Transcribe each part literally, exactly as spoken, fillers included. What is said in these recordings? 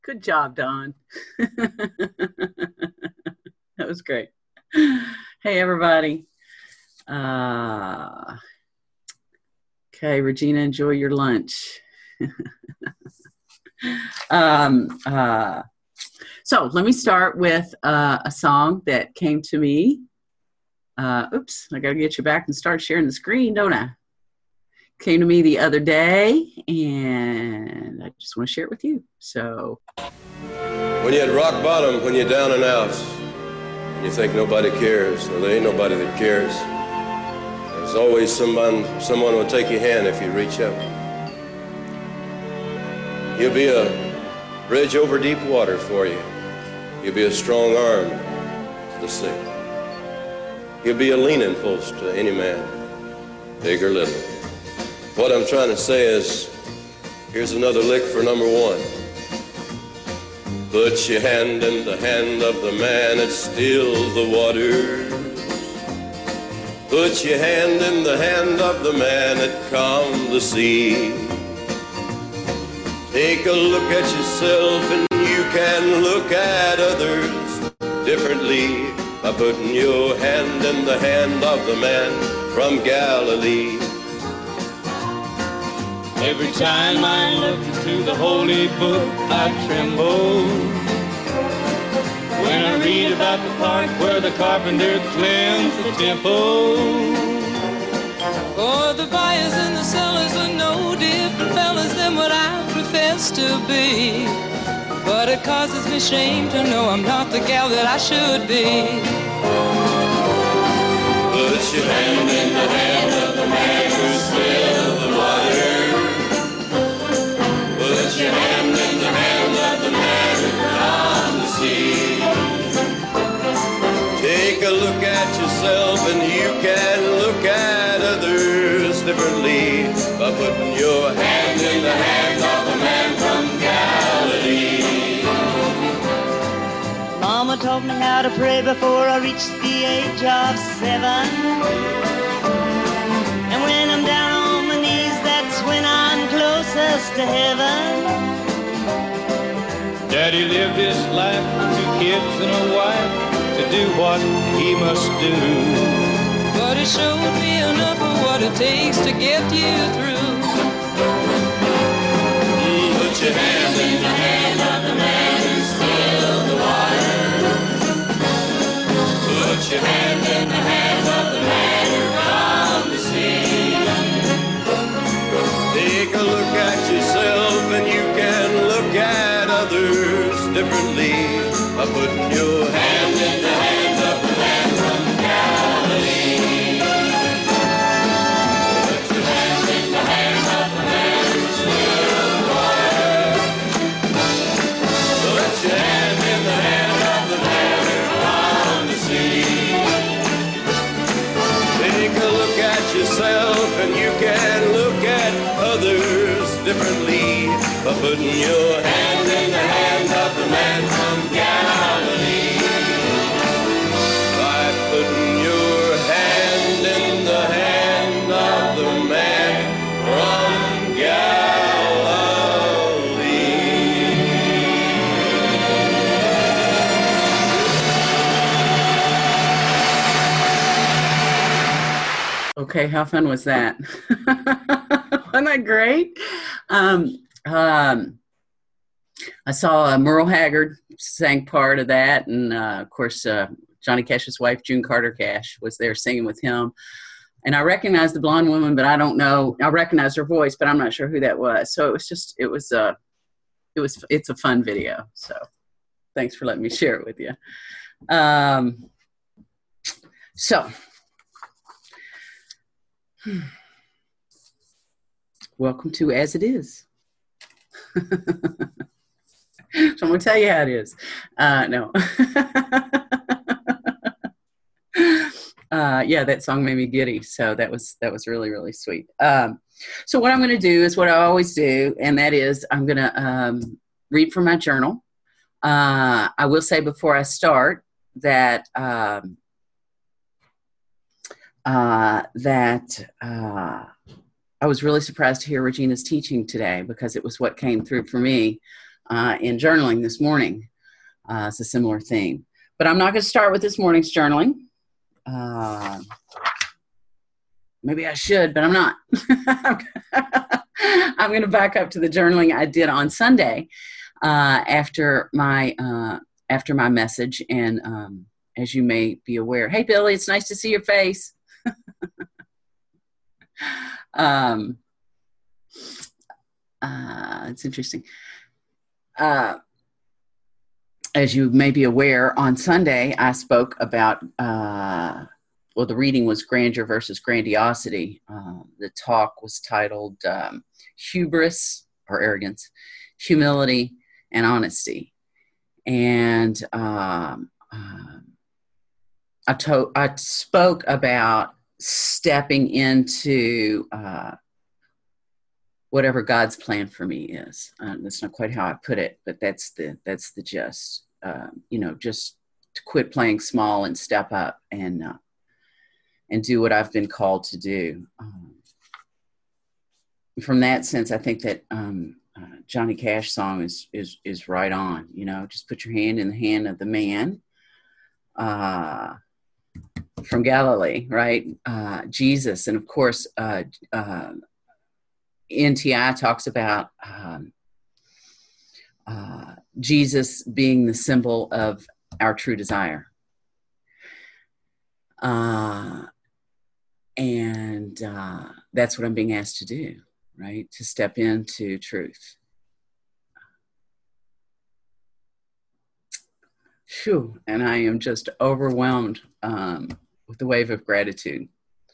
Good job, Don. That was great. Hey, everybody. Uh, okay, Regina, enjoy your lunch. um, uh, so let me start with uh, a song that came to me. Uh, oops, I got to get you back and start sharing the screen, don't I? Came to me the other day, and I just want to share it with you. So, when you're at rock bottom, when you're down and out, and you think nobody cares, or there ain't nobody that cares, there's always someone, someone will take your hand if you reach up. He'll be a bridge over deep water for you. He'll be a strong arm to the sick. He'll be a leaning post to any man, big or little. What I'm trying to say is, here's another lick for number one. Put your hand in the hand of the man that stills the waters. Put your hand in the hand of the man that calms the sea. Take a look at yourself and you can look at others differently by putting your hand in the hand of the man from Galilee. Every time I look into the holy book, I tremble. When I read about the part where the carpenter cleansed the temple. Oh, the buyers and the sellers are no different fellas than what I profess to be. But it causes me shame to know I'm not the gal that I should be. Put your hand in the hand of the man who spilled the water. Put your hand in the hand of the man who calmed the sea. Take a look at yourself and you can look at others differently by putting your hand in the hand of the man from Galilee. Mama taught me how to pray before I reached the age of seven. And when I'm down on my knees, that's when I'm closest to heaven. Daddy lived his life with two kids and a wife to do what he must do. But it showed me enough of what it takes to get you through. Mm, put your hand in the hand of the man who spilled the water. Put your hand in the hand of the man who calmed the sea. Take a look at yourself and you can look at others differently by putting your hand in the hand of the man from Galilee. Put your hand in the hand of the man who spilled the water. Put your hand in the hand of the man who calmed the sea. Take a look at yourself and you can look at others differently by putting your hand in the hand of the man from Galilee. By putting your hand in the hand of the man from Galilee. okay, how fun was that? Wasn't that great? Um, um, I saw uh, Merle Haggard sang part of that, and uh, of course, uh, Johnny Cash's wife, June Carter Cash, was there singing with him. And I recognized the blonde woman, but I don't know. I recognized her voice, but I'm not sure who that was. So it was just, it was, uh, it was, it's a fun video. So thanks for letting me share it with you. Um, so. Welcome to As It Is. So I'm going to tell you how it is. Uh, no. uh, yeah, that song made me giddy. So that was that was really, really sweet. Um, so what I'm going to do is what I always do, and that is I'm going to um, read from my journal. Uh, I will say before I start that um, uh, that uh, I was really surprised to hear Regina's teaching today, because it was what came through for me uh, in journaling this morning. Uh, it's a similar theme. But I'm not going to start with this morning's journaling. Uh, maybe I should, but I'm not. I'm going to back up to the journaling I did on Sunday uh, after my uh, after my message. And um, as you may be aware, hey, Billy, it's nice to see your face. um, uh, it's interesting. Uh, as you may be aware, on Sunday, I spoke about, uh, well, the reading was Grandeur versus Grandiosity. Uh, the talk was titled um, Hubris or Arrogance, Humility, and Honesty. And um, uh, I, to- I spoke about stepping into uh, whatever God's plan for me is. Uh, that's not quite how I put it, but that's the that's the gist. Uh, you know, just to quit playing small and step up and uh, and do what I've been called to do. Um, from that sense, I think that um, uh, Johnny Cash song is is is right on. You know, just put your hand in the hand of the man uh, from Galilee, right? Uh, Jesus, and of course. Uh, uh, N T I talks about um, uh, Jesus being the symbol of our true desire. Uh, and uh, that's what I'm being asked to do, right? To step into truth. Phew, and I am just overwhelmed um, with the wave of gratitude.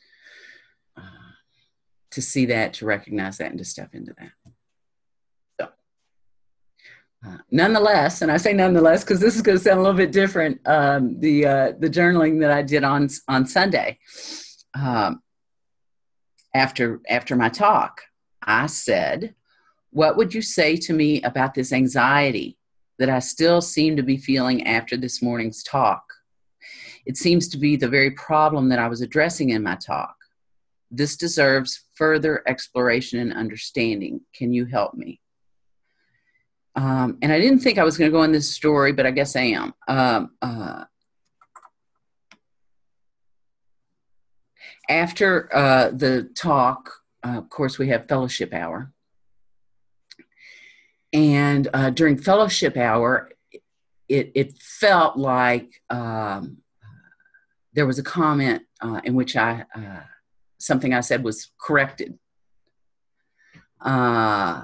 To see that, to recognize that, and to step into that. So, uh, nonetheless, and I say nonetheless because this is going to sound a little bit different. Um, the uh, the journaling that I did on on Sunday, um, after after my talk, I said, "What would you say to me about this anxiety that I still seem to be feeling after this morning's talk? It seems to be the very problem that I was addressing in my talk. This deserves further exploration and understanding. Can you help me?" Um, and I didn't think I was going to go in this story, but I guess I am. Um, uh, after uh, the talk, uh, of course, we have fellowship hour. And uh, during fellowship hour, it, it felt like um, there was a comment uh, in which I... Uh, something I said was corrected. Uh,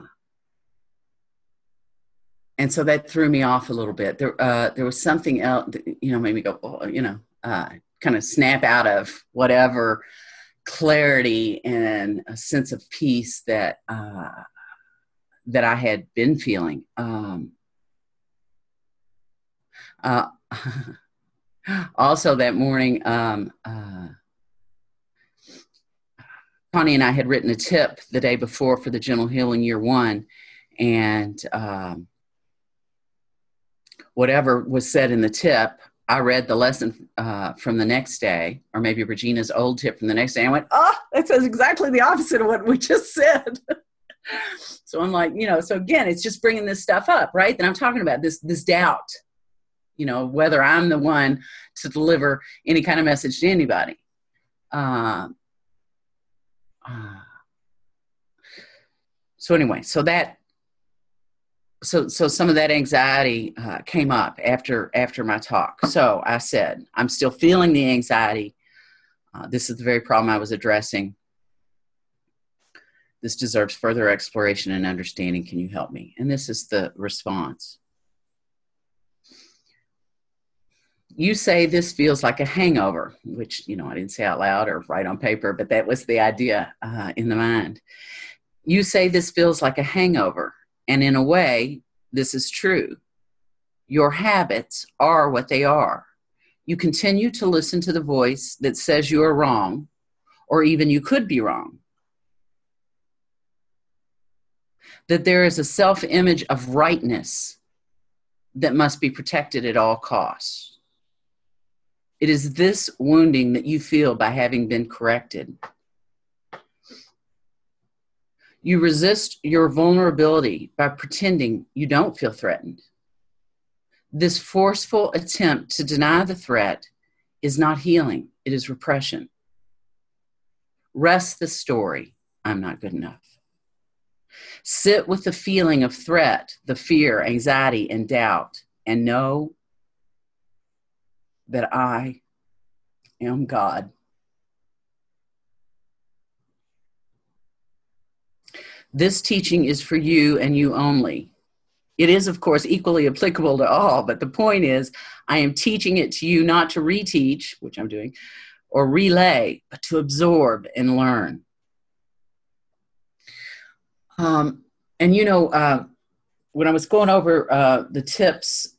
and so that threw me off a little bit. There, uh, there was something else that, you know, made me go, oh, you know, uh, kind of snap out of whatever clarity and a sense of peace that, uh, that I had been feeling. Um, uh, also that morning, um, uh, Connie and I had written a tip the day before for the Gentle Healing Year One, and um, whatever was said in the tip, I read the lesson uh, from the next day, or maybe Regina's old tip from the next day, and I went, oh, that says exactly the opposite of what we just said. So I'm like, you know, so again, it's just bringing this stuff up, right? That I'm talking about, this this doubt, you know, whether I'm the one to deliver any kind of message to anybody. Uh, Uh, so anyway, so that, so, so some of that anxiety uh, came up after, after my talk. So I said, I'm still feeling the anxiety. Uh, this is the very problem I was addressing. This deserves further exploration and understanding. Can you help me? And this is the response. You say this feels like a hangover, which, you know, I didn't say out loud or write on paper, but that was the idea uh, in the mind. You say this feels like a hangover, and in a way, this is true. Your habits are what they are. You continue to listen to the voice that says you are wrong, or even you could be wrong. That there is a self-image of rightness that must be protected at all costs. It is this wounding that you feel by having been corrected. You resist your vulnerability by pretending you don't feel threatened. This forceful attempt to deny the threat is not healing. It is repression. Rest the story, I'm not good enough. Sit with the feeling of threat, the fear, anxiety, and doubt, and know that I am God. This teaching is for you and you only. It is, of course, equally applicable to all, but the point is, I am teaching it to you not to reteach, which I'm doing, or relay, but to absorb and learn. Um, and, you know, uh, when I was going over uh, the tips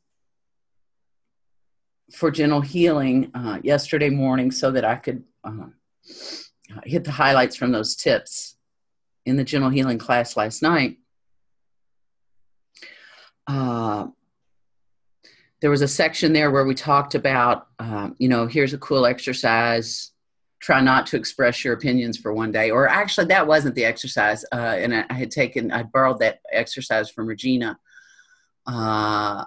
for gentle healing uh, yesterday morning so that I could uh, hit the highlights from those tips in the gentle healing class last night, uh, there was a section there where we talked about, um, you know, here's a cool exercise. Try not to express your opinions for one day. Or actually, that wasn't the exercise. Uh, and I, I had taken, I borrowed that exercise from Regina. Uh,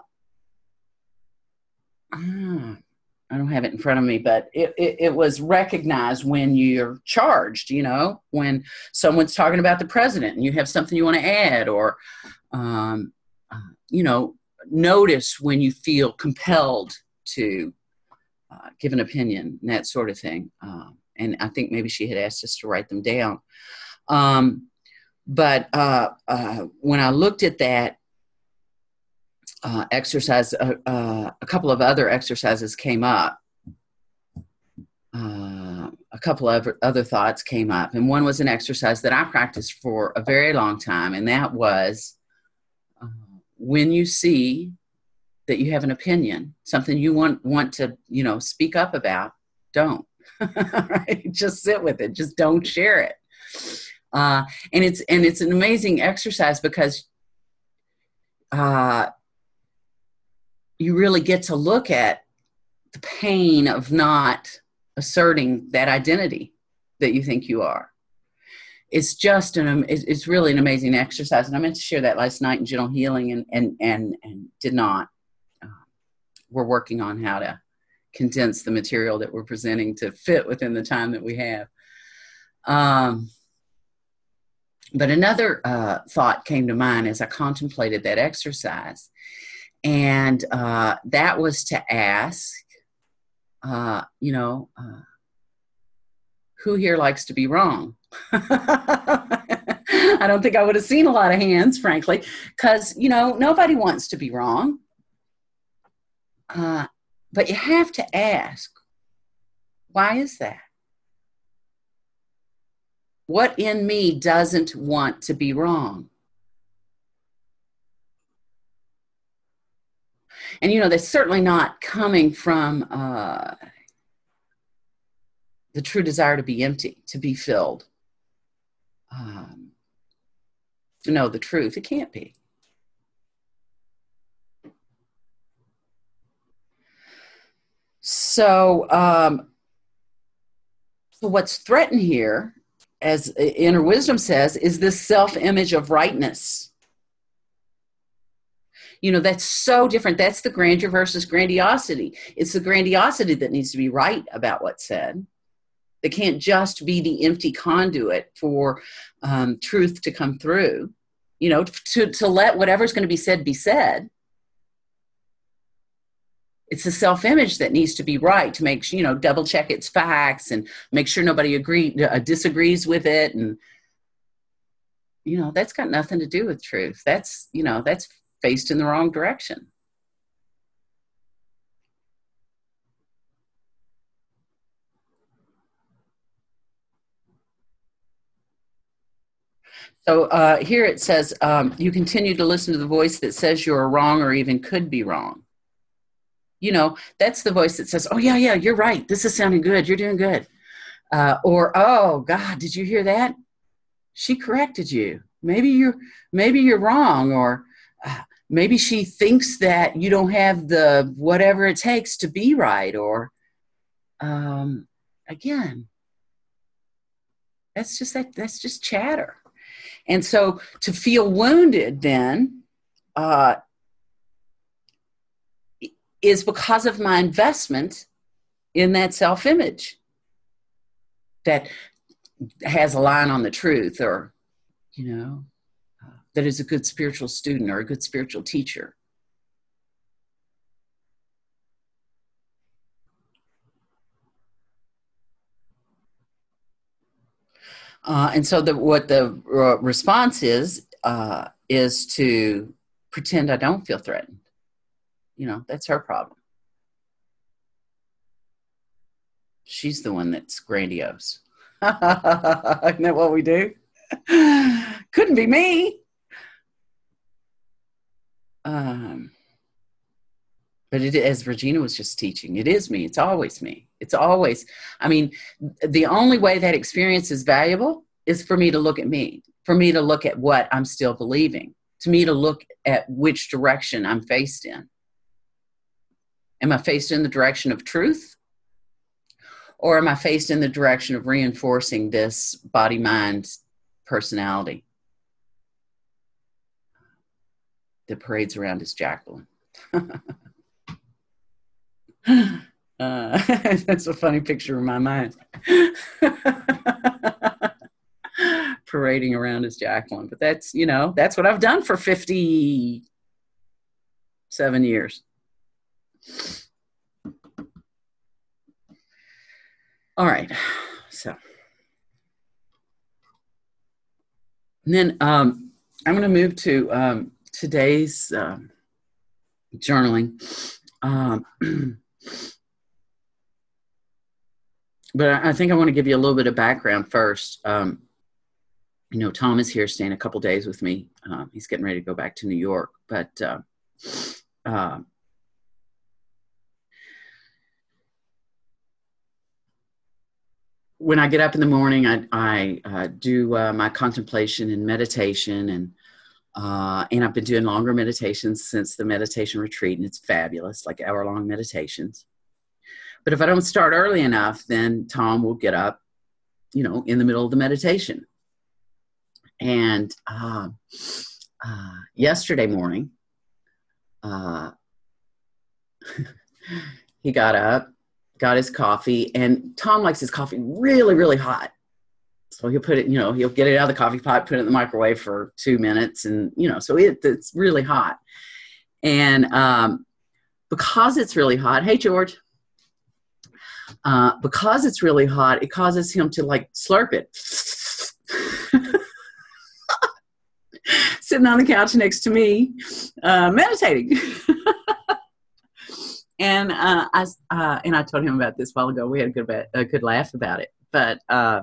I don't have it in front of me, but it, it, it was recognized when you're charged, you know, when someone's talking about the president and you have something you want to add, or, um, uh, you know, notice when you feel compelled to uh, give an opinion and that sort of thing. Um, and I think maybe she had asked us to write them down. Um, but uh, uh, when I looked at that, Uh, exercise, uh, uh, a couple of other exercises came up. Uh, a couple of other thoughts came up. And one was an exercise that I practiced for a very long time. And that was uh, when you see that you have an opinion, something you want, want to, you know, speak up about, don't. Right? Just sit with it. Just don't share it. Uh, and it's, and it's an amazing exercise because uh, you really get to look at the pain of not asserting that identity that you think you are. It's just an, it's really an amazing exercise. And I meant to share that last night in Gentle Healing and, and, and, and did not. Uh, we're working on how to condense the material that we're presenting to fit within the time that we have. Um, but another uh, thought came to mind as I contemplated that exercise. And uh, that was to ask, uh, you know, uh, who here likes to be wrong? I don't think I would have seen a lot of hands, frankly, because, you know, nobody wants to be wrong. Uh, but you have to ask, why is that? What in me doesn't want to be wrong? And, you know, that's certainly not coming from uh, the true desire to be empty, to be filled. Um, to know the truth. It can't be. So, um, so what's threatened here, as Inner Wisdom says, is this self-image of rightness. You know, that's so different. That's the grandeur versus grandiosity. It's the grandiosity that needs to be right about what's said. It can't just be the empty conduit for um, truth to come through, you know, to, to let whatever's going to be said be said. It's the self-image that needs to be right to make, you know, double check its facts and make sure nobody agree, uh, disagrees with it. And, you know, that's got nothing to do with truth. That's, you know, that's faced in the wrong direction. So uh, here it says, um, you continue to listen to the voice that says you're wrong or even could be wrong. You know, that's the voice that says, oh, yeah, yeah, you're right. This is sounding good. You're doing good. Uh, or, oh, God, did you hear that? She corrected you. Maybe you're, maybe you're wrong. Or, uh, maybe she thinks that you don't have the whatever it takes to be right. Or, um, again, that's just that. That's just chatter. And so to feel wounded then uh, is because of my investment in that self-image that has a line on the truth, or, you know, uh, that is a good spiritual student or a good spiritual teacher. Uh, and so the, what the uh, response is, uh, is to pretend I don't feel threatened. You know, that's her problem. She's the one that's grandiose. Isn't that what we do? Couldn't be me. Um, but it, as Regina was just teaching, it is me. It's always me. It's always, I mean, the only way that experience is valuable is for me to look at me, for me to look at what I'm still believing, to me to look at which direction I'm faced in. Am I faced in the direction of truth? Or am I faced in the direction of reinforcing this body-mind personality that parades around as Jacqueline? uh, that's a funny picture in my mind. Parading around as Jacqueline. But that's, you know, that's what I've done for fifty-seven years. All right, so and then um, I'm going to move to um, today's um, journaling. Um, but I, I think I want to give you a little bit of background first. Um, you know, Tom is here staying a couple days with me. Um, he's getting ready to go back to New York, but uh, uh, when I get up in the morning, I, I uh, do uh, my contemplation and meditation, and uh, and I've been doing longer meditations since the meditation retreat, and it's fabulous, like hour-long meditations. But if I don't start early enough, then Tom will get up, you know, in the middle of the meditation. And uh, uh, yesterday morning, uh, he got up, got his coffee, and Tom likes his coffee really, really hot. So he'll put it, you know, he'll get it out of the coffee pot, put it in the microwave for two minutes. And, you know, so it, it's really hot. And um, because it's really hot, hey, George, uh, because it's really hot, it causes him to like slurp it. Sitting on the couch next to me, uh, meditating. And uh, I uh, and I told him about this a while ago. We had a good a good laugh about it. But uh,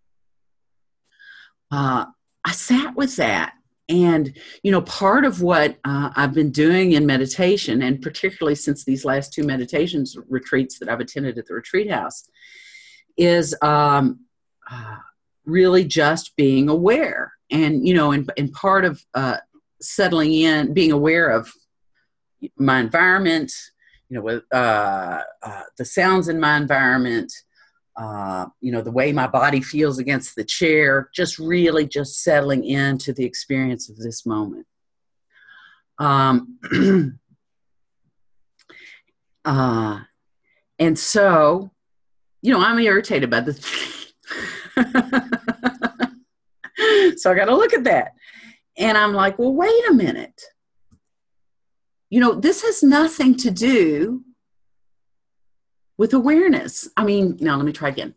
uh, I sat with that, and you know, part of what uh, I've been doing in meditation, and particularly since these last two meditations retreats that I've attended at the retreat house, is um, uh, really just being aware, and you know, and and part of uh, settling in, being aware of my environment. You know, with uh, uh, the sounds in my environment, uh, you know, the way my body feels against the chair, just really just settling into the experience of this moment. Um, uh, and so, you know, I'm irritated by this. So I got to look at that. And I'm like, well, wait a minute. You know, this has nothing to do with awareness. I mean, now let me try again.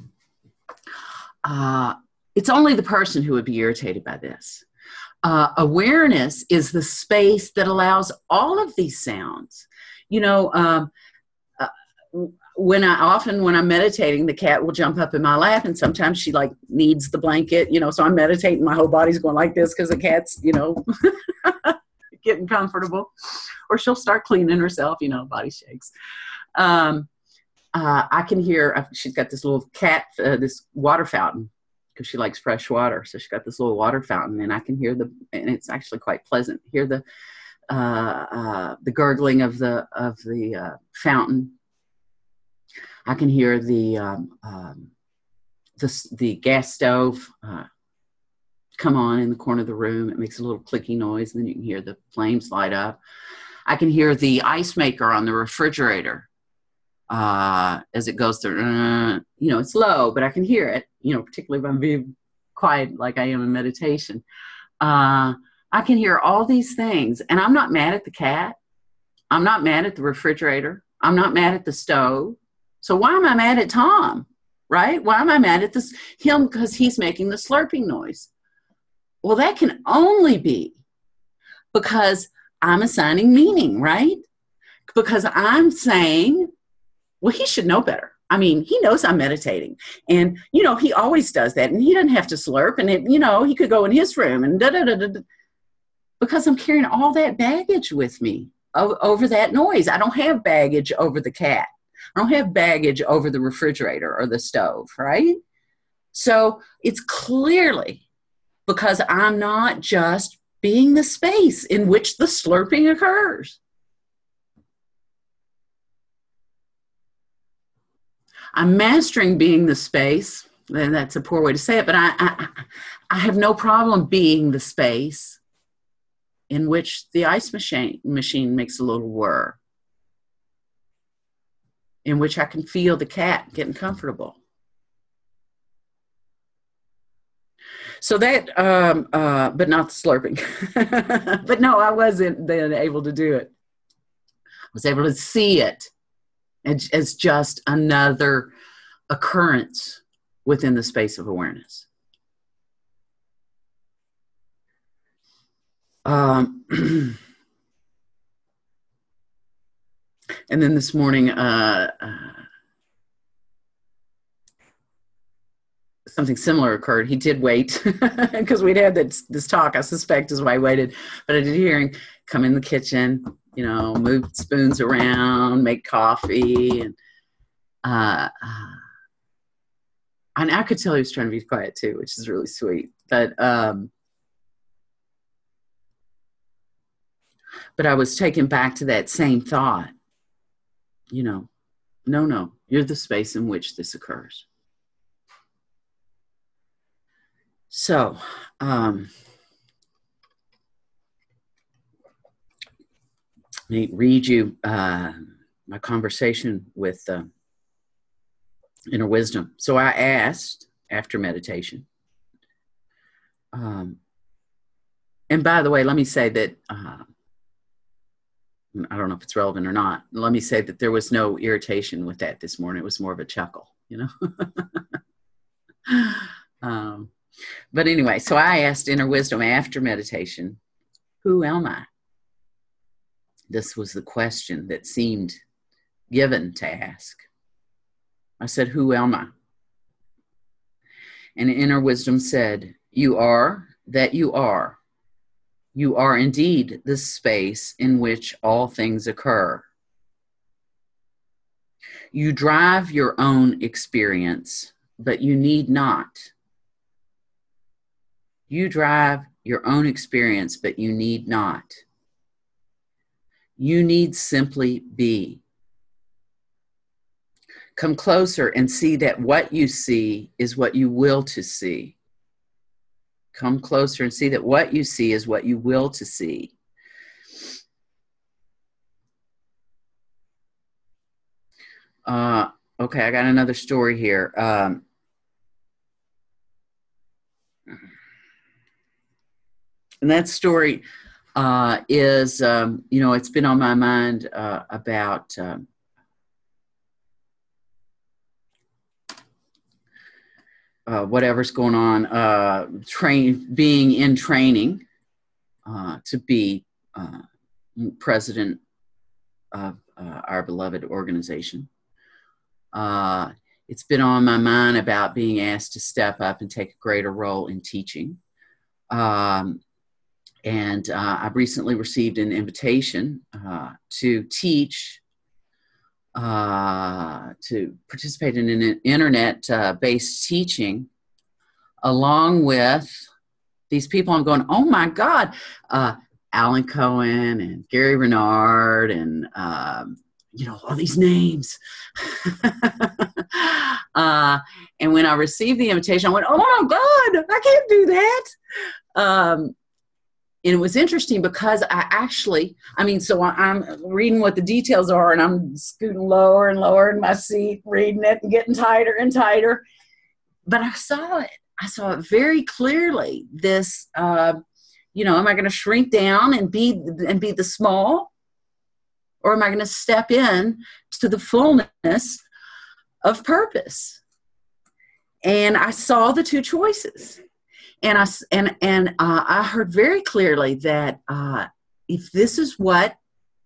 Uh, it's only the person who would be irritated by this. Uh, awareness is the space that allows all of these sounds. You know, um, uh, when I often, when I'm meditating, the cat will jump up in my lap, and sometimes she like needs the blanket, you know, so I'm meditating, my whole body's going like this because the cat's, you know, getting comfortable, or she'll start cleaning herself, you know, body shakes. Um, uh, I can hear, she's got this little cat, uh, this water fountain, because she likes fresh water. So she's got this little water fountain, and I can hear the, and it's actually quite pleasant, hear the, uh, uh, the gurgling of the, of the uh, fountain. I can hear the, um, um, the, the gas stove uh, come on in the corner of the room. It makes a little clicky noise, and then you can hear the flames light up. I can hear the ice maker on the refrigerator uh, as it goes through. Uh, you know, it's low, but I can hear it, you know, particularly if I'm being quiet like I am in meditation. Uh, I can hear all these things, and I'm not mad at the cat. I'm not mad at the refrigerator. I'm not mad at the stove. So why am I mad at Tom, right? Why am I mad at this him? Because he's making the slurping noise. Well, that can only be because I'm assigning meaning, right? Because I'm saying, well, he should know better. I mean, he knows I'm meditating. And, you know, he always does that. And he doesn't have to slurp. And, it, you know, he could go in his room and da-da-da-da-da. Because I'm carrying all that baggage with me over that noise. I don't have baggage over the cat. I don't have baggage over the refrigerator or the stove, right? So it's clearly because I'm not just being the space in which the slurping occurs. I'm mastering being the space, and that's a poor way to say it, but I, I, I have no problem being the space in which the ice machine machine makes a little whir, in which I can feel the cat getting comfortable. So that, um, uh, but not the slurping. But no, I wasn't then able to do it. I was able to see it as, as just another occurrence within the space of awareness. Um, and then this morning, uh, uh, something similar occurred. He did wait because we'd had this, this talk, I suspect is why I waited. But I did hear him come in the kitchen, you know, move spoons around, make coffee. And, uh, and I could tell he was trying to be quiet too, which is really sweet. But, um, but I was taken back to that same thought, you know, no, no, you're the space in which this occurs. So, um, let me read you uh, my conversation with uh, Inner Wisdom. So I asked after meditation, um, and by the way, let me say that, uh, I don't know if it's relevant or not. Let me say that there was no irritation with that this morning. It was more of a chuckle, you know. um, But anyway, so I asked Inner Wisdom after meditation, who am I? This was the question that seemed given to ask. I said, who am I? And Inner Wisdom said, you are that you are. You are indeed the space in which all things occur. You drive your own experience, but you need not. You drive your own experience, but you need not. You need simply be. Come closer and see that what you see is what you will to see. Come closer and see that what you see is what you will to see. Uh, okay, I got another story here. Um, And that story uh, is, um, you know, it's been on my mind uh, about um, uh, whatever's going on, uh, train, being in training uh, to be uh, president of uh, our beloved organization. Uh, it's been on my mind about being asked to step up and take a greater role in teaching. Um, And uh, I've recently received an invitation uh, to teach, uh, to participate in an internet-based uh, teaching, along with these people. I'm going, oh my God, uh, Alan Cohen and Gary Renard and, um, you know, all these names. uh, And when I received the invitation, I went, oh my God, I can't do that. Um, and it was interesting because I actually, I mean, so I'm reading what the details are, and I'm scooting lower and lower in my seat, reading it and getting tighter and tighter. But I saw it. I saw it very clearly. This, uh, you know, am I going to shrink down and be and be the small, or am I going to step in to the fullness of purpose? And I saw the two choices, and I and and uh, I heard very clearly that uh, if this is what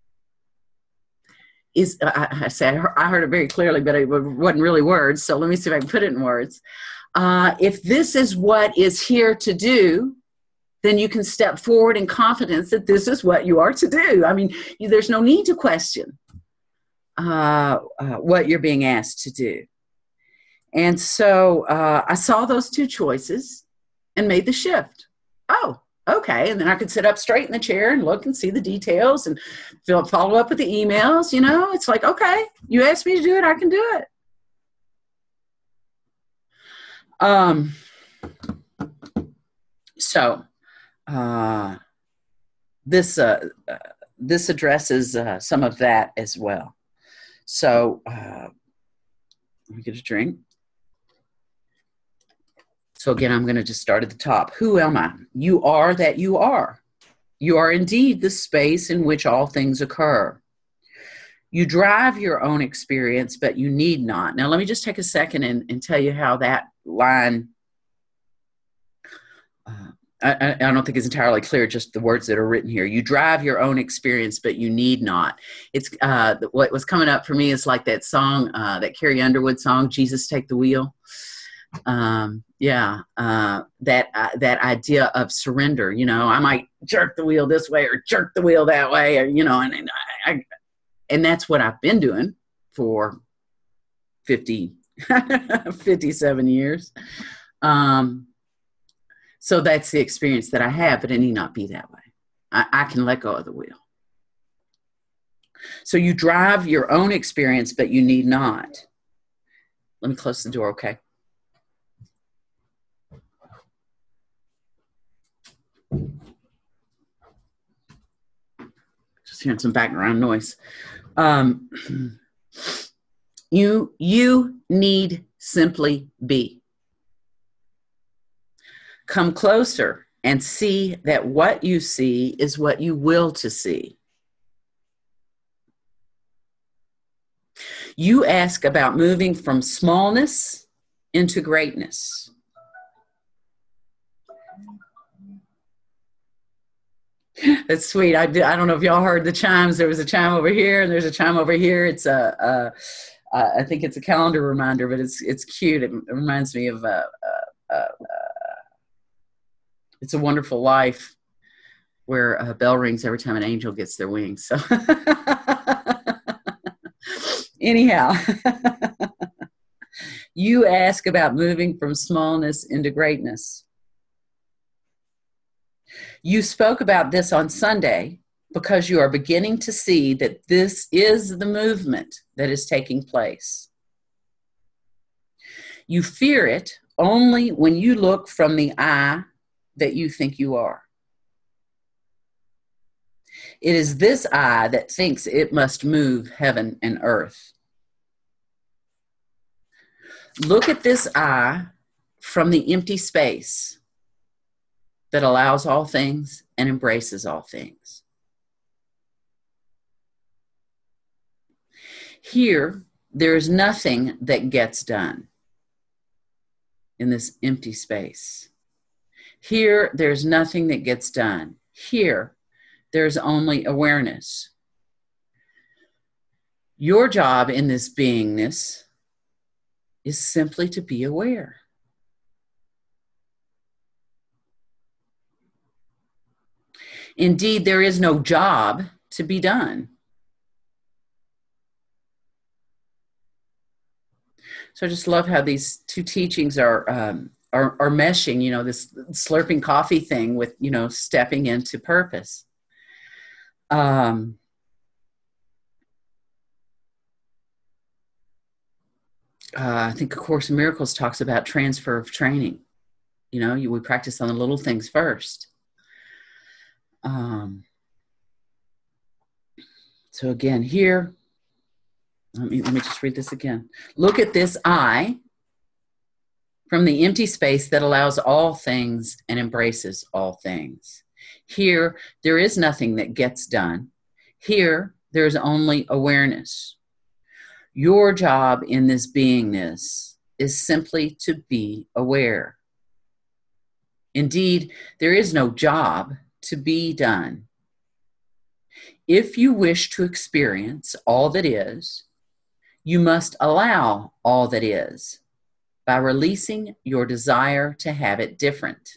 is, I, I say I heard, I heard it very clearly, but it wasn't really words. So let me see if I can put it in words. Uh, if this is what is here to do, then you can step forward in confidence that this is what you are to do. I mean, you, there's no need to question uh, uh, what you're being asked to do. And so uh, I saw those two choices and made the shift. Oh, okay. And then I could sit up straight in the chair and look and see the details and fill, follow up with the emails. You know, it's like, okay, you asked me to do it, I can do it. Um. So uh, this uh, uh, this addresses uh, some of that as well. So uh, let me get a drink. So again, I'm going to just start at the top. Who am I? You are that you are. You are indeed the space in which all things occur. You drive your own experience, but you need not. Now, let me just take a second and, and tell you how that line, uh, I, I don't think it's entirely clear, just the words that are written here. You drive your own experience, but you need not. It's uh, what was coming up for me is like that song, uh, that Carrie Underwood song, Jesus Take the Wheel. Um, yeah, uh, that, uh, that idea of surrender, you know, I might jerk the wheel this way or jerk the wheel that way, or, you know, and, and I, and that's what I've been doing for fifty, fifty-seven years. Um, so that's the experience that I have, but it need not be that way. I, I can let go of the wheel. So you drive your own experience, but you need not. Let me close the door, okay? Just hearing some background noise. Um, you, you need simply be. Come closer and see that what you see is what you will to see. You ask about moving from smallness into greatness. That's sweet. I, did, I don't know if y'all heard the chimes. There was a chime over here, and there's a chime over here. It's a, a, a I think it's a calendar reminder, but it's it's cute. It, it reminds me of a, a, a, a It's a Wonderful Life, where a bell rings every time an angel gets their wings. So anyhow, you ask about moving from smallness into greatness. You spoke about this on Sunday because you are beginning to see that this is the movement that is taking place. You fear it only when you look from the I that you think you are. It is this I that thinks it must move heaven and earth. Look at this I from the empty space that allows all things and embraces all things. Here, there is nothing that gets done in this empty space. Here, there's nothing that gets done. Here, there's only awareness. Your job in this beingness is simply to be aware. Indeed, there is no job to be done. So I just love how these two teachings are um, are, are meshing, you know, this slurping coffee thing with, you know, stepping into purpose. Um, uh, I think A Course in Miracles talks about transfer of training. You know, you, we practice on the little things first. Um, so again, here, let me, let me just read this again. Look at this I from the empty space that allows all things and embraces all things. Here, there is nothing that gets done. Here, there is only awareness. Your job in this beingness is simply to be aware. Indeed, there is no job to be done. If you wish to experience all that is, you must allow all that is by releasing your desire to have it different.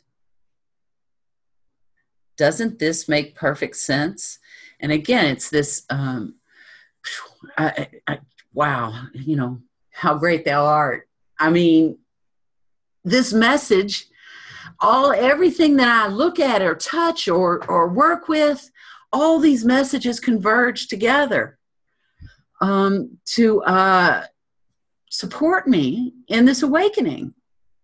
Doesn't this make perfect sense? And again, it's this, um, I, I, wow, you know, how great thou art. I mean, this message, all everything that I look at or touch or or work with, all these messages converge together um, to uh, support me in this awakening.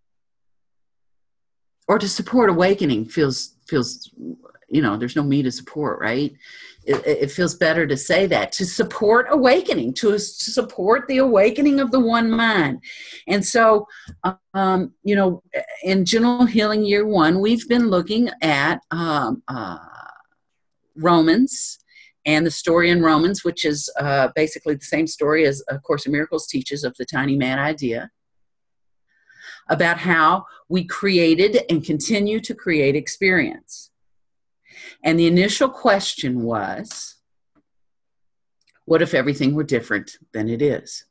Or to support awakening feels feels, you know, there's no me to support, right? It, it feels better to say that, to support awakening, to, to support the awakening of the one mind. And so, um, you know, in General Healing Year One, we've been looking at um, uh, Romans and the story in Romans, which is uh, basically the same story as A Course in Miracles teaches of the tiny mad idea, about how we created and continue to create experience. And the initial question was, what if everything were different than it is?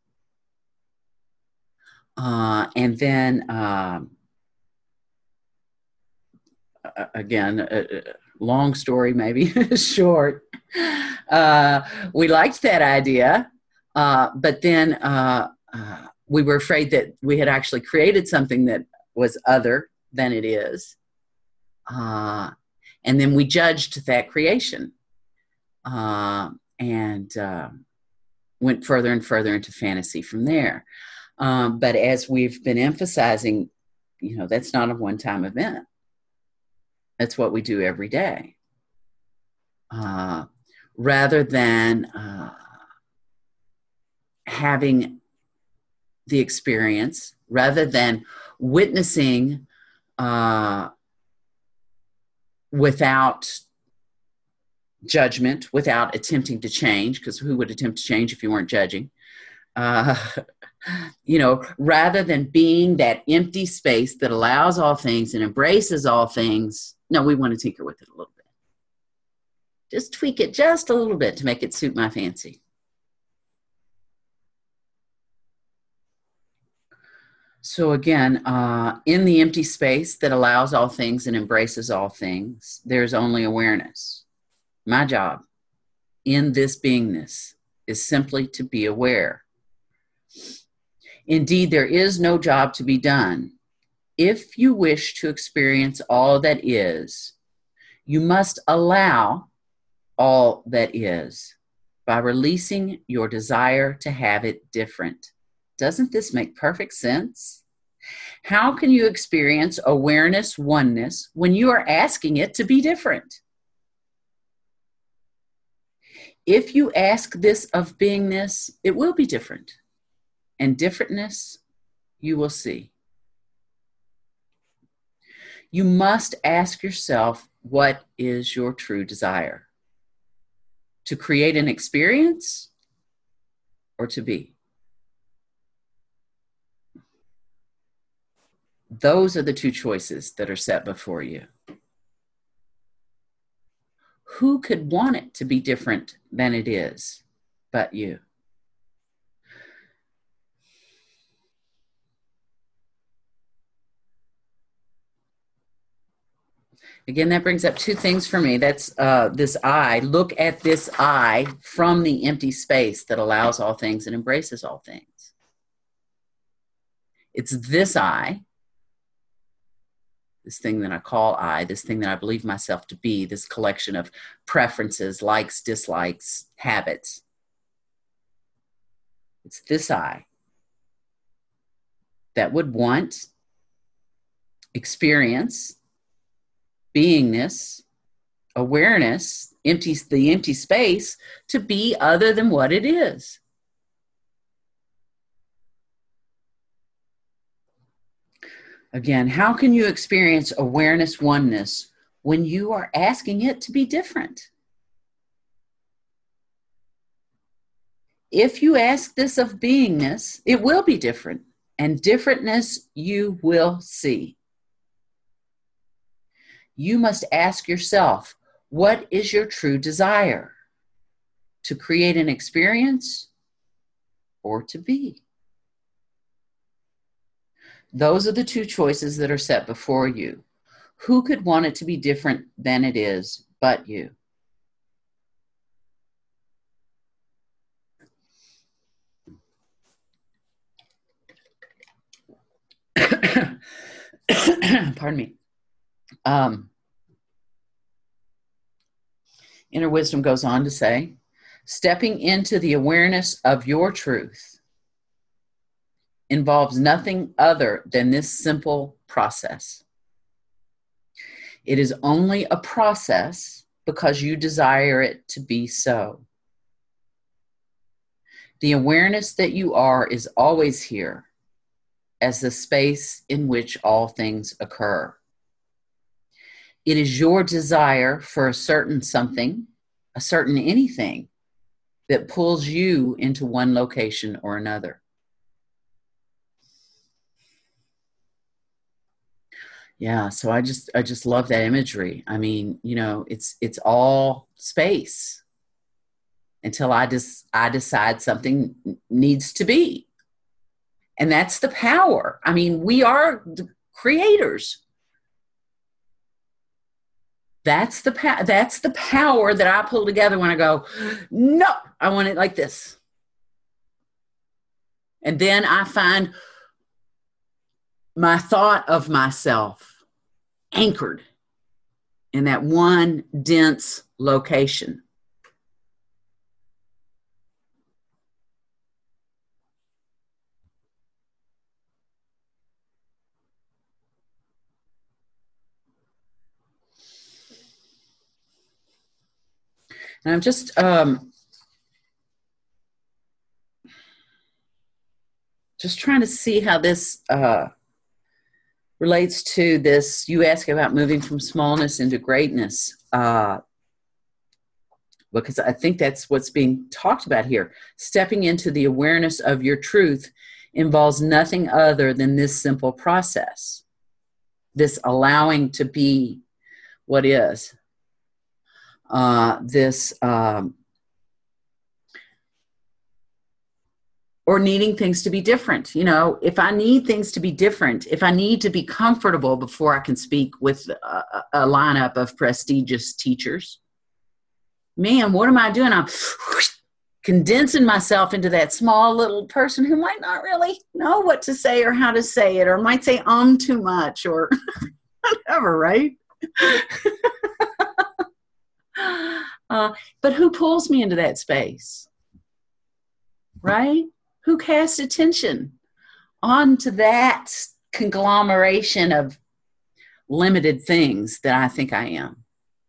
Uh, and then, um, again, a, a long story, maybe short. Uh, we liked that idea, uh, but then uh, uh, we were afraid that we had actually created something that was other than it is. Uh, and then we judged that creation uh, and uh, went further and further into fantasy from there. Um, but as we've been emphasizing, you know, that's not a one-time event. That's what we do every day. Uh, rather than uh, having the experience, rather than witnessing uh, without judgment, without attempting to change, because who would attempt to change if you weren't judging? Uh, you know, rather than being that empty space that allows all things and embraces all things, no, we want to tinker with it a little bit. Just tweak it just a little bit to make it suit my fancy. So again, uh, in the empty space that allows all things and embraces all things, there's only awareness. My job in this beingness is simply to be aware. Indeed, there is no job to be done. If you wish to experience all that is, you must allow all that is by releasing your desire to have it different. Doesn't this make perfect sense? How can you experience awareness, oneness, when you are asking it to be different? If you ask this of beingness, it will be different. And differentness you will see. You must ask yourself, what is your true desire? To create an experience or to be? Those are the two choices that are set before you. Who could want it to be different than it is but you? Again, that brings up two things for me. That's uh, this I. Look at this I from the empty space that allows all things and embraces all things. It's this I, this thing that I call I, this thing that I believe myself to be, this collection of preferences, likes, dislikes, habits. It's this I that would want, experience, beingness, awareness, empty, the empty space to be other than what it is. Again, how can you experience awareness, oneness, when you are asking it to be different? If you ask this of beingness, it will be different, and differentness you will see. You must ask yourself, what is your true desire? To create an experience or to be? Those are the two choices that are set before you. Who could want it to be different than it is but you? Pardon me. Um, Inner wisdom goes on to say, stepping into the awareness of your truth involves nothing other than this simple process. It is only a process because you desire it to be so. The awareness that you are is always here as the space in which all things occur. It is your desire for a certain something, a certain anything, that pulls you into one location or another. Yeah, so I just I just love that imagery. I mean, you know, it's it's all space until I just I decide something needs to be. And that's the power. I mean, we are the creators. That's the pa- that's the power that I pull together when I go, no, I want it like this. And then I find my thought of myself anchored in that one dense location. And I'm just um, just trying to see how this uh, relates to this. You ask about moving from smallness into greatness, uh, because I think that's what's being talked about here. Stepping into the awareness of your truth involves nothing other than this simple process, this allowing to be what is. Uh, this um, or needing things to be different. You know, if I need things to be different, if I need to be comfortable before I can speak with a, a lineup of prestigious teachers, man, what am I doing? I'm condensing myself into that small little person who might not really know what to say or how to say it, or might say um too much or whatever, right? Uh, but who pulls me into that space, right? Who casts attention onto that conglomeration of limited things that I think I am?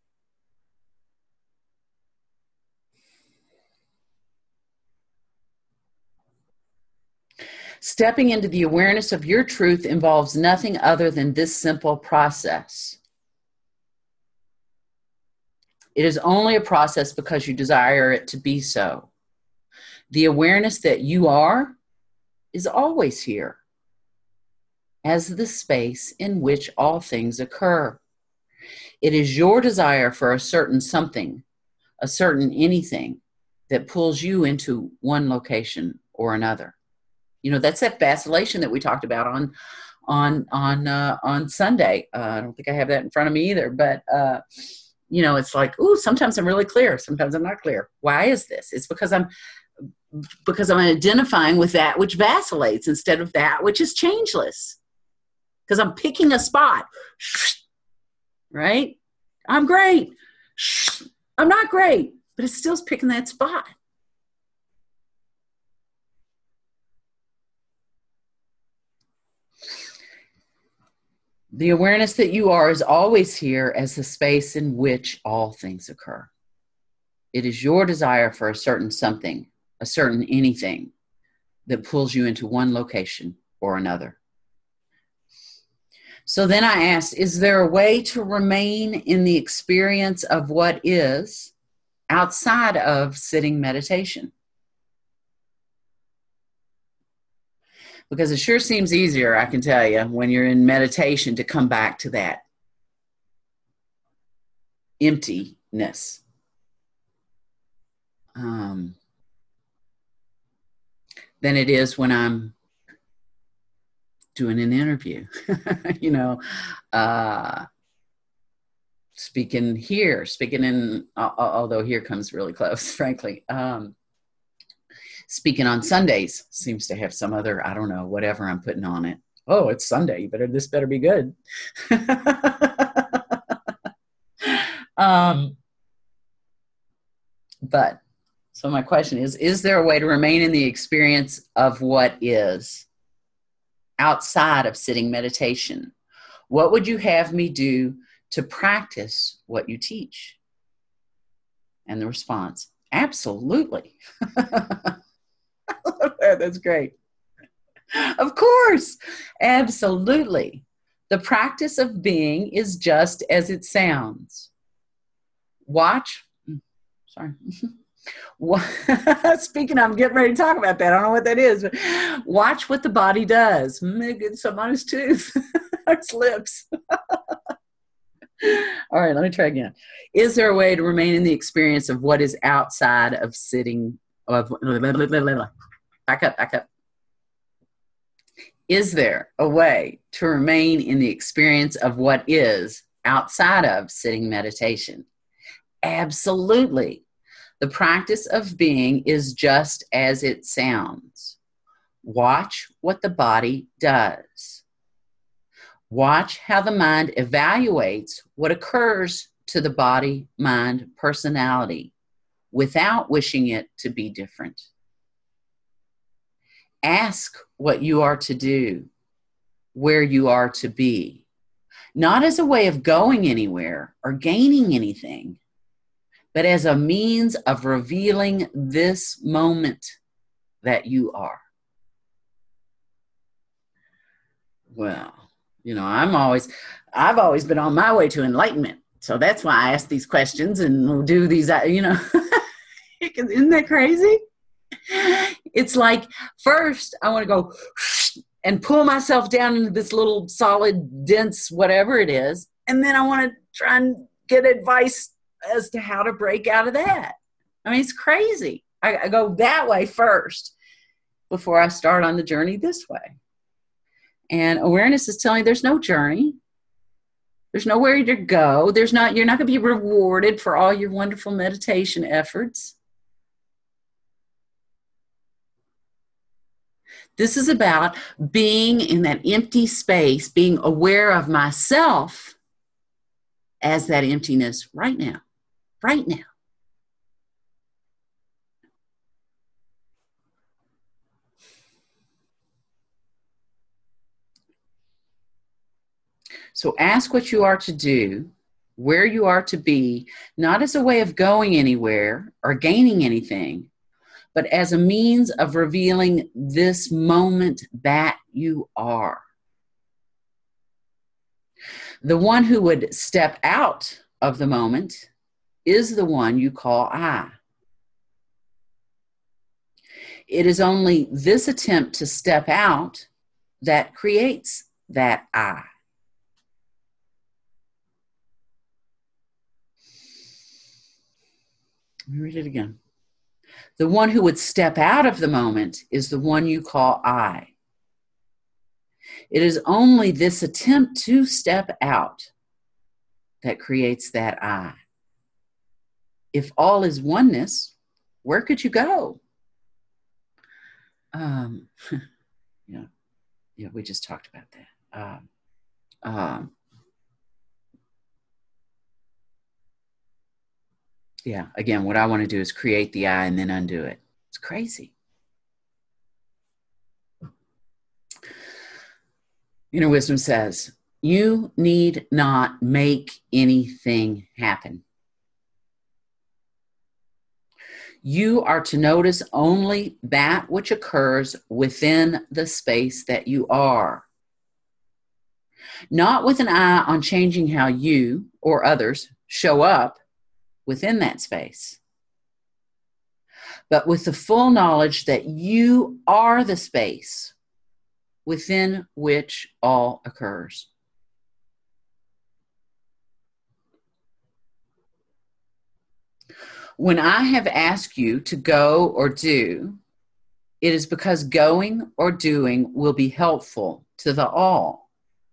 Stepping into the awareness of your truth involves nothing other than this simple process. It is only a process because you desire it to be so. The awareness that you are is always here as the space in which all things occur. It is your desire for a certain something, a certain anything, that pulls you into one location or another. You know, that's that vacillation that we talked about on on on uh, on Sunday. Uh, I don't think I have that in front of me either, but uh, you know, it's like, ooh, sometimes I'm really clear, sometimes I'm not clear. Why is this? It's because I'm because I'm identifying with that which vacillates instead of that which is changeless. Because I'm picking a spot, right? I'm great. I'm not great, but it's still picking that spot. The awareness that you are is always here as the space in which all things occur. It is your desire for a certain something, a certain anything, that pulls you into one location or another. So then I asked, is there a way to remain in the experience of what is outside of sitting meditation? Because it sure seems easier, I can tell you, when you're in meditation to come back to that emptiness. Um, than it is when I'm doing an interview, you know, uh, speaking here, speaking in, uh, although here comes really close, frankly. Um, speaking on Sundays seems to have some other, I don't know, whatever I'm putting on it. Oh, it's Sunday. You better, this better be good. um, but, so my question is, is there a way to remain in the experience of what is outside of sitting meditation? What would you have me do to practice what you teach? And the response, absolutely. That's great. Of course, absolutely. The practice of being is just as it sounds. Watch, sorry. Speaking of, I'm getting ready to talk about that. I don't know what that is, but watch what the body does. Get some on his tooth, its lips. All right, let me try again. Is there a way to remain in the experience of what is outside of sitting? Of, back up, back up. Is there a way to remain in the experience of what is outside of sitting meditation? Absolutely. The practice of being is just as it sounds. Watch what the body does. Watch how the mind evaluates what occurs to the body, mind, personality without wishing it to be different. Ask what you are to do, where you are to be, not as a way of going anywhere or gaining anything, but as a means of revealing this moment that you are. Well, you know, I'm always, I've always been on my way to enlightenment. So that's why I ask these questions and we'll do these, you know, isn't that crazy? It's like, first I want to go and pull myself down into this little solid, dense, whatever it is. And then I want to try and get advice as to how to break out of that. I mean, it's crazy. I, I go that way first before I start on the journey this way. And awareness is telling you there's no journey. There's nowhere to go. There's not, you're not going to be rewarded for all your wonderful meditation efforts. This is about being in that empty space, being aware of myself as that emptiness right now. Right now. So ask what you are to do, where you are to be, not as a way of going anywhere or gaining anything, but as a means of revealing this moment that you are. The one who would step out of the moment is the one you call I. It is only this attempt to step out that creates that I. Let me read it again. The one who would step out of the moment is the one you call I. It is only this attempt to step out that creates that I. If all is oneness, where could you go? Um, yeah, yeah, we just talked about that. Um, um, yeah, again, what I want to do is create the I and then undo it. It's crazy. Inner wisdom says, You need not make anything happen. You are to notice only that which occurs within the space that you are, not with an eye on changing how you or others show up within that space, but with the full knowledge that you are the space within which all occurs. When I have asked you to go or do, it is because going or doing will be helpful to the all.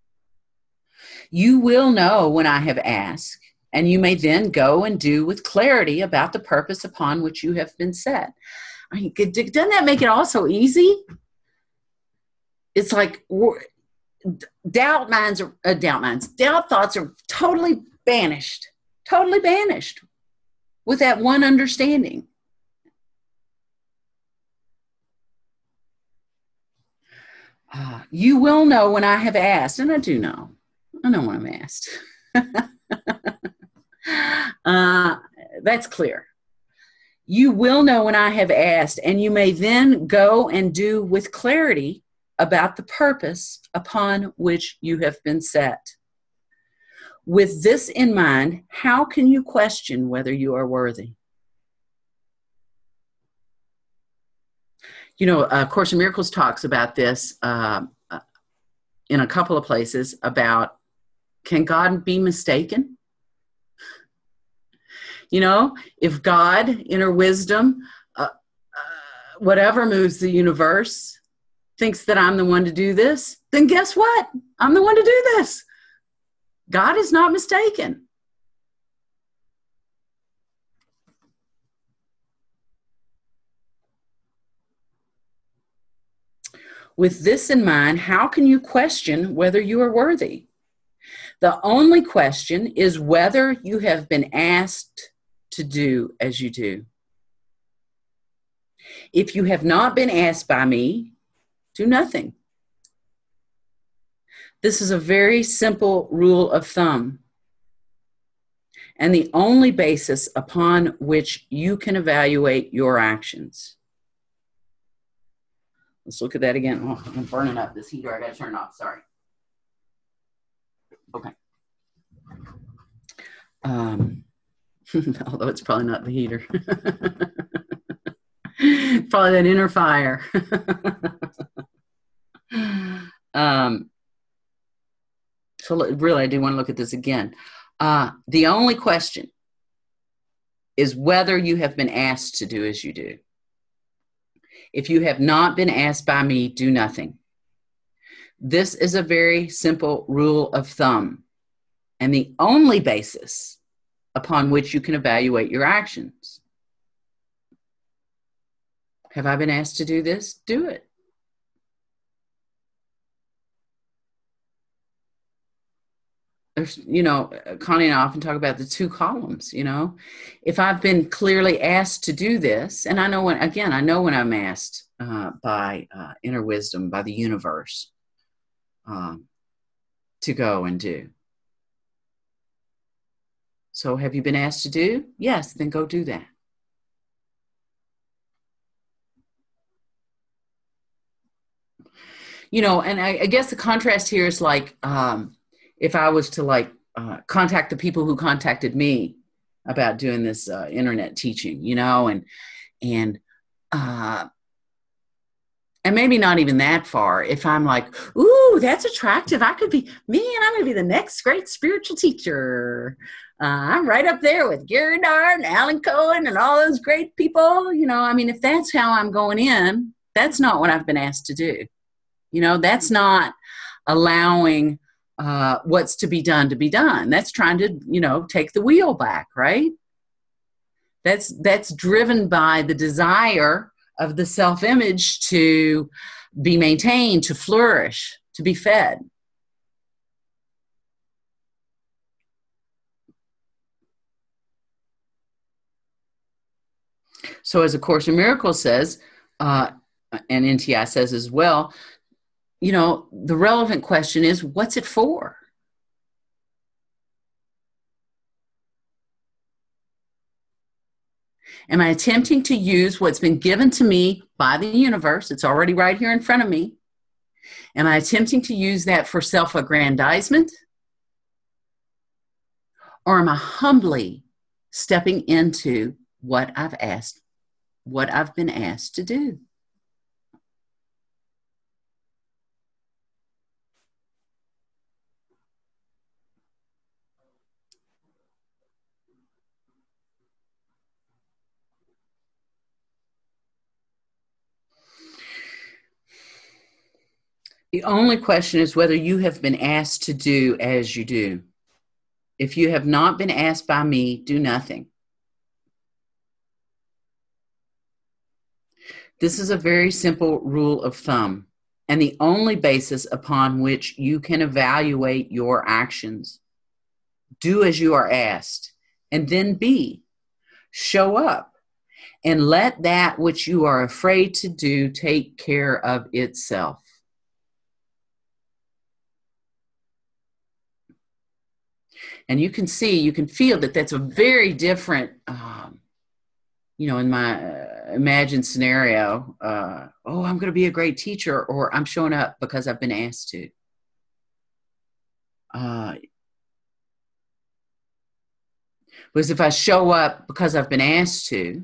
You will know when I have asked, and you may then go and do with clarity about the purpose upon which you have been set. I mean, doesn't that make it all so easy? It's like doubt minds are uh, doubt minds, doubt thoughts are totally banished, totally banished with that one understanding. Uh, you will know when I have asked, and I do know. I know when I'm asked. uh, that's clear. You will know when I have asked, and you may then go and do with clarity about the purpose upon which you have been set. With this in mind, how can you question whether you are worthy? You know, uh, Course in Miracles talks about this uh, in a couple of places about, can God be mistaken? You know, if God, in her wisdom, uh, uh, whatever moves the universe, thinks that I'm the one to do this, then guess what? I'm the one to do this. God is not mistaken. With this in mind, how can you question whether you are worthy? The only question is whether you have been asked to do as you do. If you have not been asked by me, do nothing. This is a very simple rule of thumb, and the only basis upon which you can evaluate your actions. Let's look at that again. Oh, I'm burning up this heater. I got to turn it off. Sorry. Okay. Um, although it's probably not the heater. Probably that inner fire. um, so really, I do want to look at this again. Uh, the only question is whether you have been asked to do as you do. If you have not been asked by me, do nothing. This is a very simple rule of thumb, and the only basis upon which you can evaluate your actions. Have I been asked to do this? Do it. There's, you know, Connie and I often talk about the two columns, you know. If I've been clearly asked to do this, and I know when, again, I know when I'm asked uh, by uh, inner wisdom, by the universe, um, to go and do. So have you been asked to do? Yes, then go do that. You know, and I, I guess the contrast here is like, um, if I was to like uh, contact the people who contacted me about doing this uh, internet teaching, you know, and, and, uh, and maybe not even that far. If I'm like, ooh, that's attractive. I could be me and I'm going to be the next great spiritual teacher. Uh, I'm right up there with Gary Dart and Alan Cohen and all those great people. You know, I mean, if that's how I'm going in, that's not what I've been asked to do. You know, that's not allowing uh, what's to be done to be done. That's trying to, you know, take the wheel back, right? That's, that's driven by the desire of the self-image to be maintained, to flourish, to be fed. So as A Course in Miracles says, uh, and N T I says as well, you know, the relevant question is, what's it for? Am I attempting to use what's been given to me by the universe? It's already right here in front of me. Am I attempting to use that for self-aggrandizement? Or am I humbly stepping into what I've asked, what I've been asked to do? The only question is whether you have been asked to do as you do. If you have not been asked by me, do nothing. This is a very simple rule of thumb, and the only basis upon which you can evaluate your actions. Do as you are asked, and then be. Show up, and let that which you are afraid to do take care of itself. And you can see, you can feel that that's a very different, um, you know, in my uh, imagined scenario, uh, oh, I'm going to be a great teacher, or I'm showing up because I've been asked to. Uh, because if I show up because I've been asked to,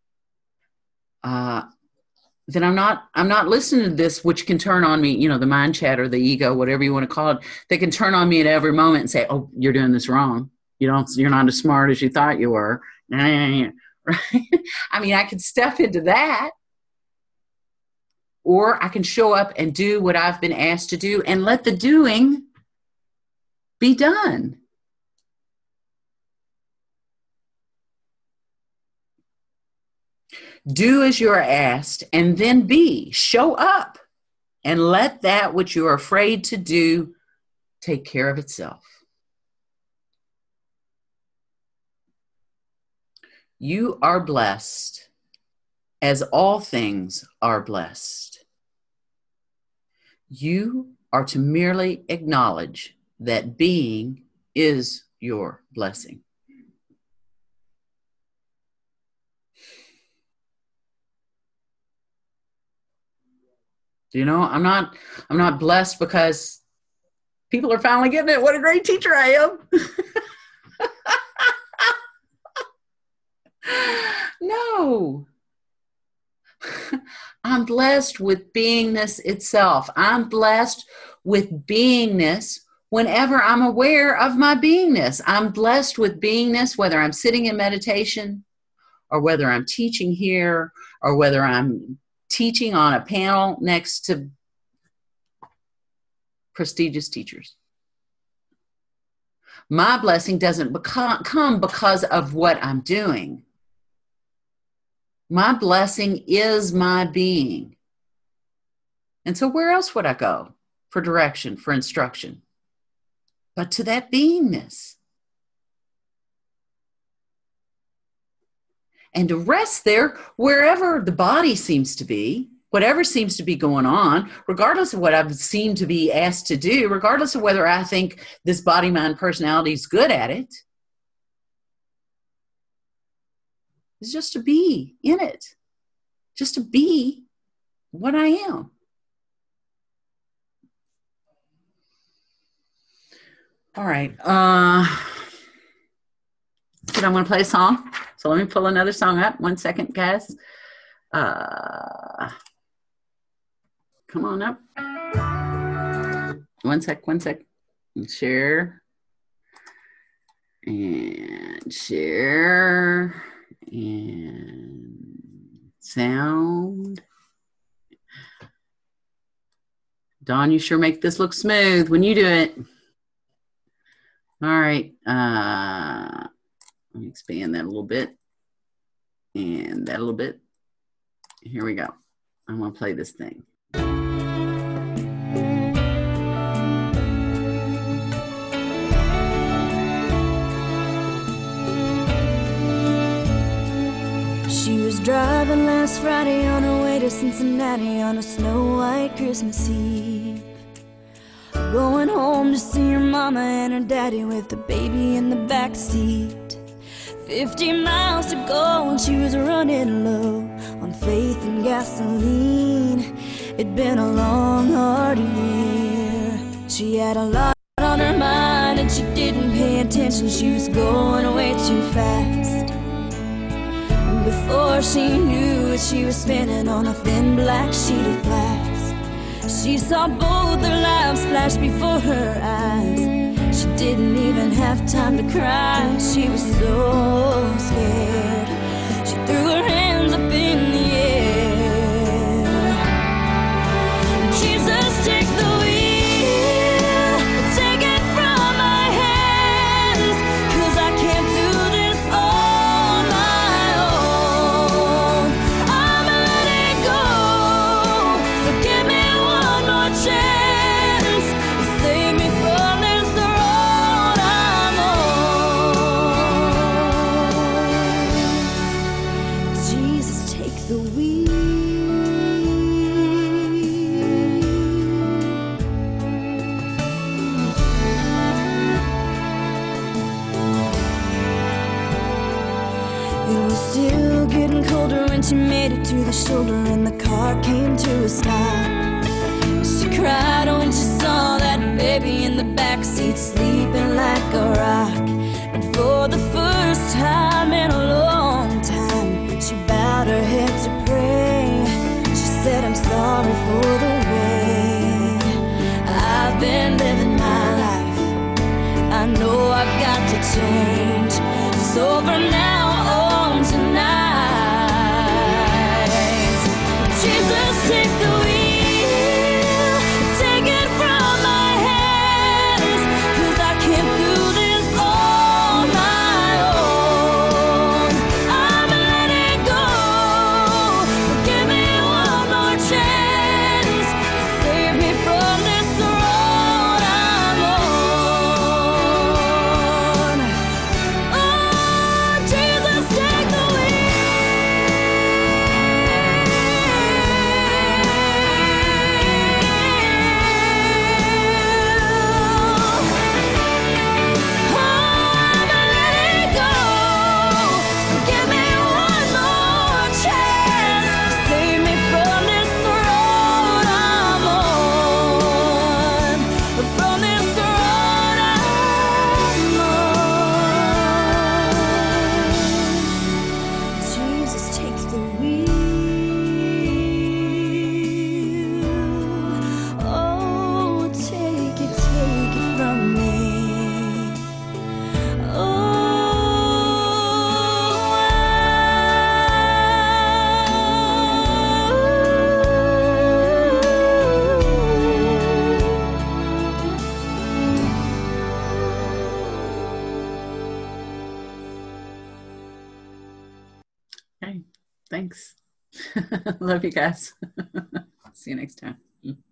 uh, then I'm not, I'm not listening to this, which can turn on me, you know, the mind chatter, the ego, whatever you want to call it. They can turn on me at every moment and say, oh, you're doing this wrong. You don't, you're not as smart as you thought you were. Right? I mean, I can step into that, or I can show up and do what I've been asked to do and let the doing be done. Do as you are asked, and then be. Show up, and let that which you are afraid to do take care of itself. You are blessed, as all things are blessed. You are to merely acknowledge that being is your blessing. You know, I'm not, I'm not blessed because people are finally getting it. What a great teacher I am. No. I'm blessed with beingness itself. I'm blessed with beingness whenever I'm aware of my beingness. I'm blessed with beingness, whether I'm sitting in meditation or whether I'm teaching here or whether I'm teaching on a panel next to prestigious teachers. My blessing doesn't become, come because of what I'm doing. My blessing is my being. And so where else would I go for direction, for instruction? But to that beingness. And to rest there wherever the body seems to be, whatever seems to be going on, regardless of what I've seemed to be asked to do, regardless of whether I think this body, mind, personality is good at it, is just to be in it, just to be what I am. All right. Uh, did I want to play a song? So let me pull another song up. One second, guys. Uh, come on up. One sec, one sec. Share. And share. And sound. Dawn, you sure make this look smooth when you do it. All right. Uh, let me expand that a little bit. And that a little bit. Here we go. I'm going to play this thing. She was driving last Friday on her way to Cincinnati on a snow-white Christmas Eve. Going home to see her mama and her daddy with the baby in the back seat. Fifty miles to go and she was running low on faith and gasoline. It'd been a long, hard year. She had a lot on her mind and she didn't pay attention. She was going way too fast. And before she knew it, she was spinning on a thin black sheet of glass. She saw both their lives flash before her eyes. She didn't even have time to cry. She was so scared. She threw her hands up in the air. Jesus, take the wheel, take it from my hands, 'cause I can't do this on my own. I'ma let it go, so give me one more chance to save me from this road I'm on. Jesus, take the wheel. It was still getting colder when she made it to the shoulder and the car came to a stop. She cried when she saw that baby in the backseat sleeping like a rock. And for the first time in a long time, she bowed her head to pray. She said, I'm sorry for the way I've been living my life. I know I've got to change. So from now on tonight, Jesus, take the wheel, take it from my hands, 'cause I can't do this on my own. I'ma let it go, so give me one more chance, save me from this road I'm on. Oh, Jesus, take the Jesus, take the wheel. Oh, take it, take it from me. Okay, thanks. Love you guys. See you next time.